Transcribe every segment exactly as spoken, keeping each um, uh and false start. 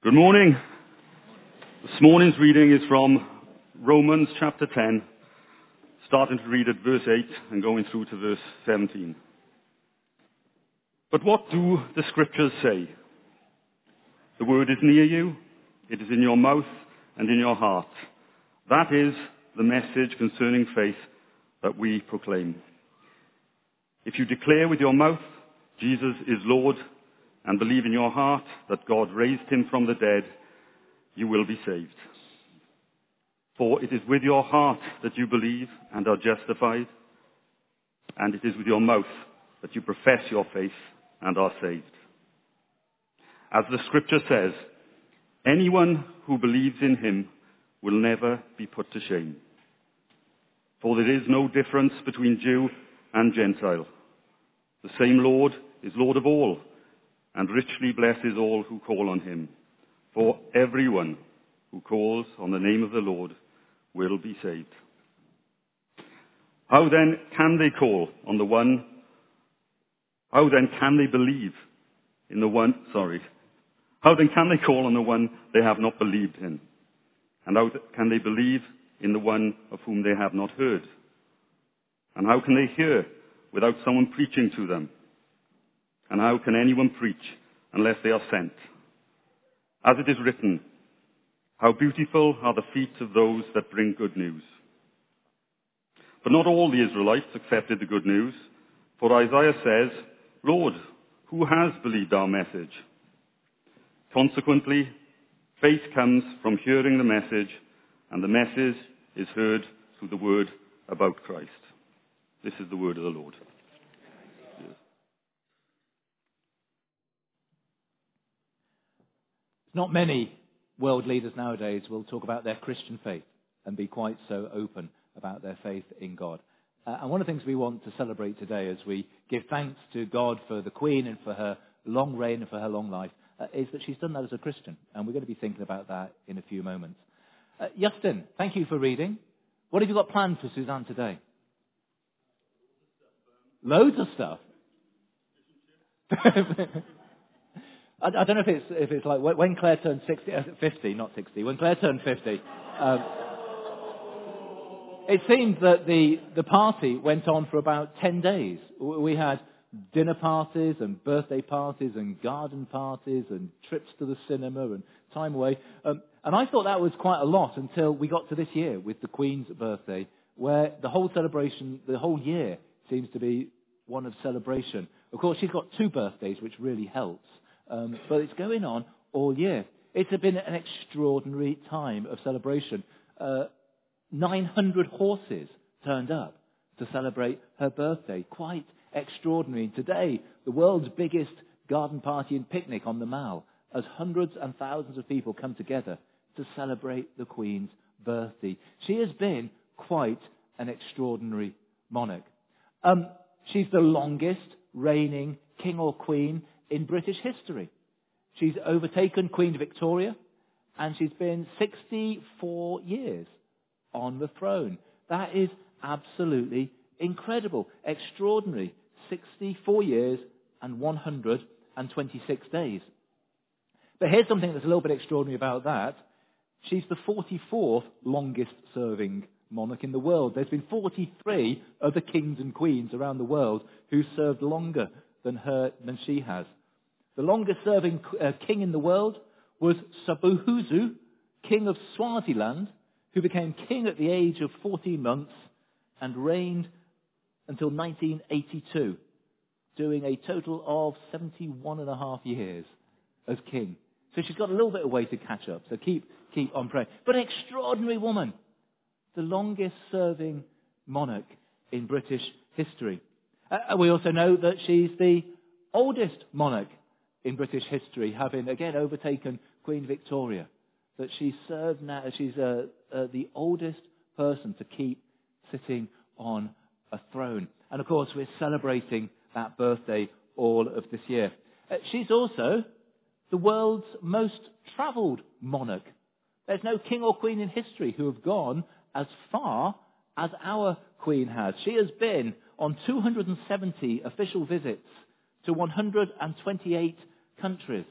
Good morning. This morning's reading is from Romans chapter ten, starting to read at verse eight and going through to verse seventeen. But what do the scriptures say? The word is near you, it is in your mouth and in your heart. That is the message concerning faith that we proclaim. If you declare with your mouth Jesus is Lord and believe in your heart that God raised him from the dead, you will be saved. For it is with your heart that you believe and are justified, and it is with your mouth that you profess your faith and are saved. As the scripture says, anyone who believes in him will never be put to shame. For there is no difference between Jew and Gentile. The same Lord is Lord of all, and richly blesses all who call on him. For everyone who calls on the name of the Lord will be saved. How then can they call on the one, how then can they believe in the one, sorry, how then can they call on the one they have not believed in? And how can they believe in the one of whom they have not heard? And how can they hear without someone preaching to them? And how can anyone preach unless they are sent? As it is written, how beautiful are the feet of those that bring good news. But not all the Israelites accepted the good news, for Isaiah says, Lord, who has believed our message? Consequently, faith comes from hearing the message, and the message is heard through the word about Christ. This is the word of the Lord. Not many world leaders nowadays will talk about their Christian faith and be quite so open about their faith in God. Uh, and one of the things we want to celebrate today as we give thanks to God for the Queen and for her long reign and for her long life uh, is that she's done that as a Christian. And we're going to be thinking about that in a few moments. Uh, Justin, thank you for reading. What have you got planned for Suzanne today? Loads of stuff. I, I don't know if it's if it's like when Claire turned sixty, uh, fifty, not sixty. When Claire turned fifty, um, it seemed that the the party went on for about ten days. We had dinner parties and birthday parties and garden parties and trips to the cinema and time away. Um, and I thought that was quite a lot until we got to this year with the Queen's birthday, where the whole celebration, the whole year seems to be one of celebration. Of course, she's got two birthdays, which really helps. Um, but it's going on all year. It's been an extraordinary time of celebration. Uh, nine hundred horses turned up to celebrate her birthday. Quite extraordinary. Today, the world's biggest garden party and picnic on the Mall, as hundreds and thousands of people come together to celebrate the Queen's birthday. She has been quite an extraordinary monarch. Um, she's the longest reigning king or queen in British history. She's overtaken Queen Victoria, and she's been sixty-four years on the throne. That is absolutely incredible, extraordinary. sixty-four years and one hundred twenty-six days. But here's something that's a little bit extraordinary about that. She's the forty-fourth longest serving monarch in the world. There's been forty-three other kings and queens around the world who served longer than her, than she has. The longest serving uh, king in the world was Sabuhuzu, king of Swaziland, who became king at the age of fourteen months and reigned until nineteen eighty-two, doing a total of seventy-one and a half years as king. So she's got a little bit of way to catch up, so keep, keep on praying. But an extraordinary woman, the longest serving monarch in British history. Uh, we also know that she's the oldest monarch in British history, having again overtaken Queen Victoria. That she served now, she's uh, uh, the oldest person to keep sitting on a throne. And of course, we're celebrating that birthday all of this year. Uh, she's also the world's most travelled monarch. There's no king or queen in history who have gone as far as our Queen has. She has been on two hundred seventy official visits to one hundred twenty-eight countries.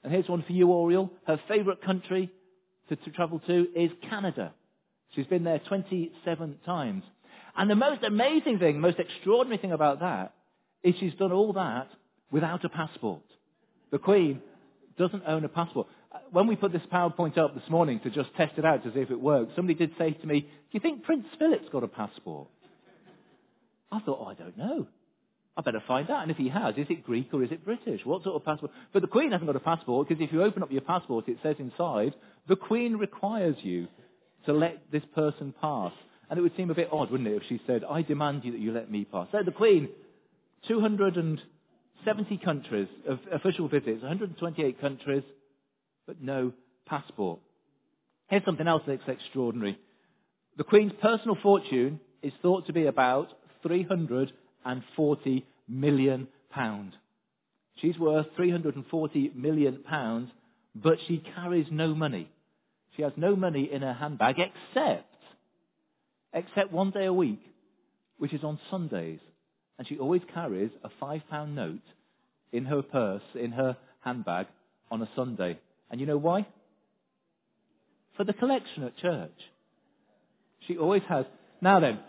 And here's one for you, Oriel. Her favourite country to, to travel to is Canada. She's been there twenty-seven times. And the most amazing thing, most extraordinary thing about that is she's done all that without a passport. The Queen doesn't own a passport. When we put this PowerPoint up this morning to just test it out to see if it works, somebody did say to me, do you think Prince Philip's got a passport? I thought, oh, I don't know. I better find out. And if he has, is it Greek or is it British? What sort of passport? But the Queen hasn't got a passport because if you open up your passport, it says inside, the Queen requires you to let this person pass. And it would seem a bit odd, wouldn't it, if she said, I demand you that you let me pass. So the Queen, two hundred seventy countries, of official visits, one hundred twenty-eight countries, but no passport. Here's something else that's extraordinary. The Queen's personal fortune is thought to be about three hundred forty million pounds. She's worth three hundred forty million pounds, but she carries no money. She has no money in her handbag except, except one day a week, which is on Sundays. And she always carries a five pound note in her purse, in her handbag, on a Sunday. And you know why? For the collection at church. She always has. Now then,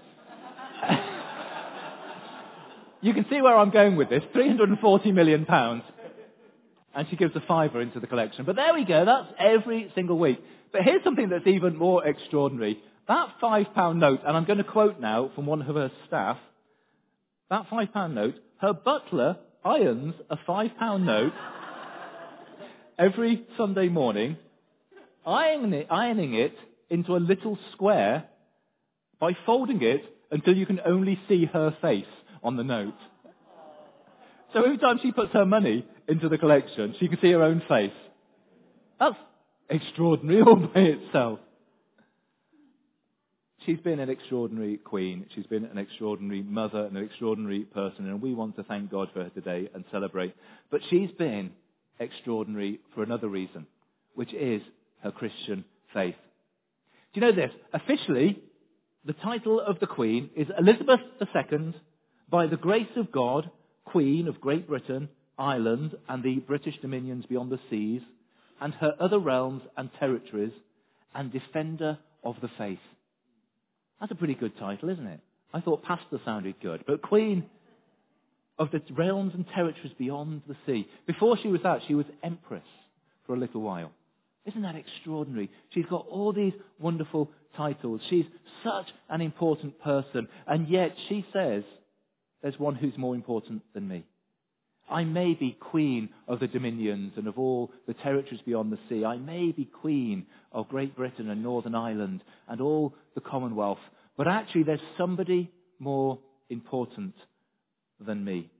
you can see where I'm going with this. three hundred forty million pounds. And she gives a fiver into the collection. But there we go. That's every single week. But here's something that's even more extraordinary. That five pound note, and I'm going to quote now from one of her staff, that five pound note, her butler irons a five pound note every Sunday morning, ironing it, ironing it into a little square by folding it until you can only see her face on the note. So every time she puts her money into the collection, she can see her own face. That's extraordinary all by itself. She's been an extraordinary queen. She's been an extraordinary mother and an extraordinary person, and we want to thank God for her today and celebrate. But she's been extraordinary for another reason, which is her Christian faith. Do you know this? Officially, the title of the Queen is Elizabeth the Second, by the grace of God, Queen of Great Britain, Ireland, and the British dominions beyond the seas, and her other realms and territories, and Defender of the Faith. That's a pretty good title, isn't it? I thought Pastor sounded good, but Queen of the realms and territories beyond the sea. Before she was that, she was Empress for a little while. Isn't that extraordinary? She's got all these wonderful titles. She's such an important person, and yet she says, there's one who's more important than me. I may be queen of the dominions and of all the territories beyond the sea. I may be queen of Great Britain and Northern Ireland and all the Commonwealth. But actually there's somebody more important than me.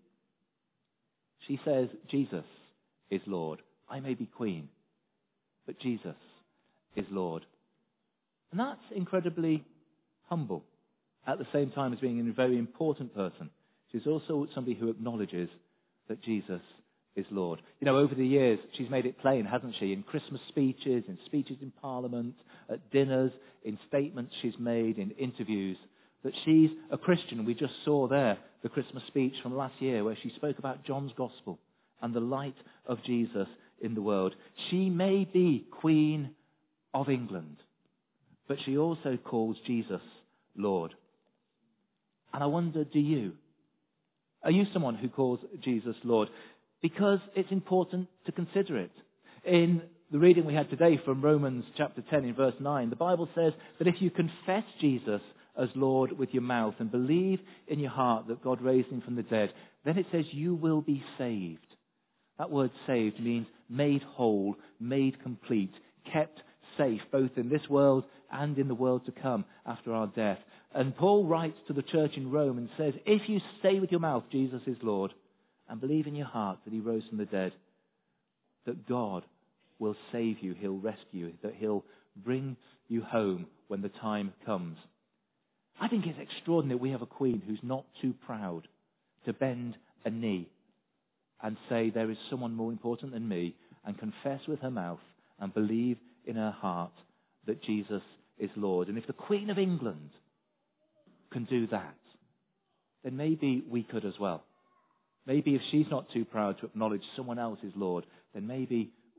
She says, Jesus is Lord. I may be queen, but Jesus is Lord. And that's incredibly humble at the same time as being a very important person. She's also somebody who acknowledges that Jesus is Lord. You know, over the years, she's made it plain, hasn't she? In Christmas speeches, in speeches in Parliament, at dinners, in statements she's made, in interviews, that she's a Christian. We just saw there the Christmas speech from last year where she spoke about John's Gospel and the light of Jesus in the world. She may be Queen of England, but she also calls Jesus Lord. And I wonder, do you? Are you someone who calls Jesus Lord? Because it's important to consider it. In the reading we had today from Romans chapter ten in verse nine, the Bible says that if you confess Jesus as Lord with your mouth and believe in your heart that God raised him from the dead, then it says you will be saved. That word saved means made whole, made complete, kept safe, both in this world and in the world to come after our death. And Paul writes to the church in Rome and says, if you say with your mouth Jesus is Lord and believe in your heart that he rose from the dead, that God will save you, he'll rescue you, that he'll bring you home when the time comes. I think it's extraordinary that we have a queen who's not too proud to bend a knee and say there is someone more important than me, and confess with her mouth and believe in her heart that Jesus is Lord. And if the Queen of England can do that, then maybe we could as well. Maybe if she's not too proud to acknowledge someone else is Lord, then maybe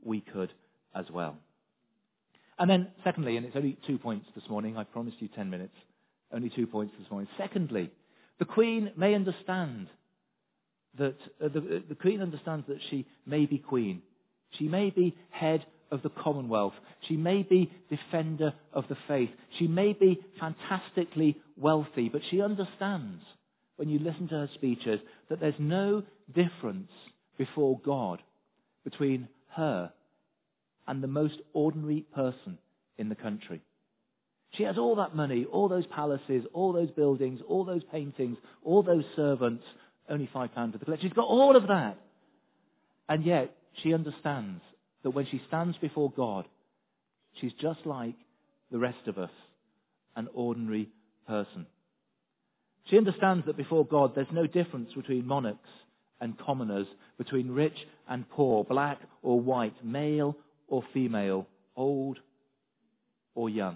we could as well. And then secondly, and it's only two points this morning, I promised you ten minutes, only two points this morning. Secondly, the Queen may understand that, uh, the, the Queen understands that she may be Queen. She may be head of the Commonwealth. She may be defender of the faith. She may be fantastically wealthy, but she understands, when you listen to her speeches, that there's no difference before God between her and the most ordinary person in the country. She has all that money, all those palaces, all those buildings, all those paintings, all those servants, only five pounds for the collection. She's got all of that. And yet, she understands that when she stands before God, she's just like the rest of us, an ordinary person. She understands that before God, there's no difference between monarchs and commoners, between rich and poor, black or white, male or female, old or young.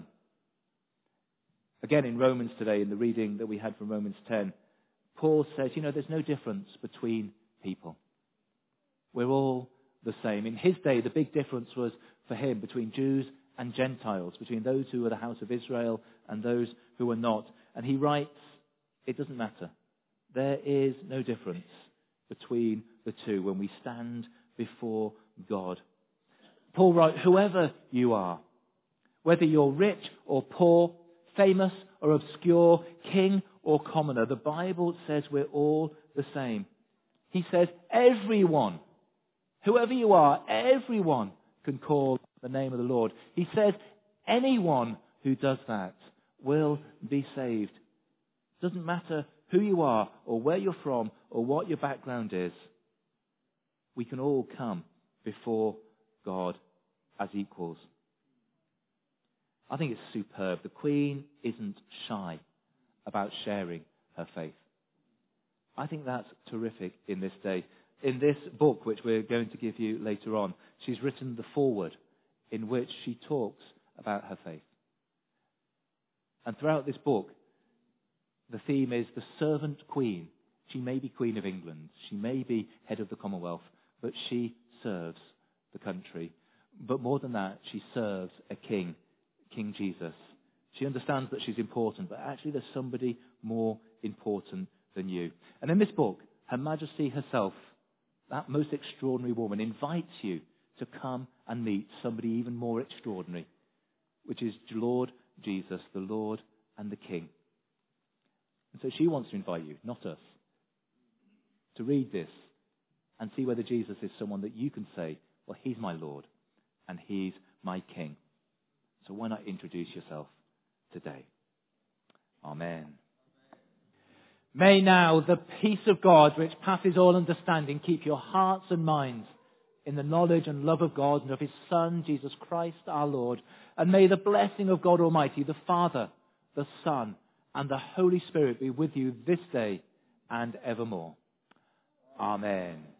Again, in Romans today, in the reading that we had from Romans ten, Paul says, you know, there's no difference between people. We're all the same. In his day, the big difference was for him between Jews and Gentiles, between those who were the house of Israel and those who were not. And he writes, it doesn't matter. There is no difference between the two when we stand before God. Paul writes, whoever you are, whether you're rich or poor, famous or obscure, king or commoner, the Bible says we're all the same. He says everyone, whoever you are, everyone can call the name of the Lord. He says anyone who does that will be saved. Doesn't matter who you are or where you're from or what your background is. We can all come before God as equals. I think it's superb. The Queen isn't shy about sharing her faith. I think that's terrific in this day. In this book, which we're going to give you later on, she's written the foreword in which she talks about her faith. And throughout this book, the theme is the servant queen. She may be Queen of England. She may be head of the Commonwealth, but she serves the country. But more than that, she serves a king, King Jesus. She understands that she's important, but actually there's somebody more important than you. And in this book, Her Majesty herself, that most extraordinary woman, invites you to come and meet somebody even more extraordinary, which is Lord Jesus, the Lord and the King. And so she wants to invite you, not us, to read this and see whether Jesus is someone that you can say, well, he's my Lord and he's my King. So why not introduce yourself today? Amen. May now the peace of God, which passes all understanding, keep your hearts and minds in the knowledge and love of God and of his Son, Jesus Christ our Lord. And may the blessing of God Almighty, the Father, the Son, and the Holy Spirit be with you this day and evermore. Amen.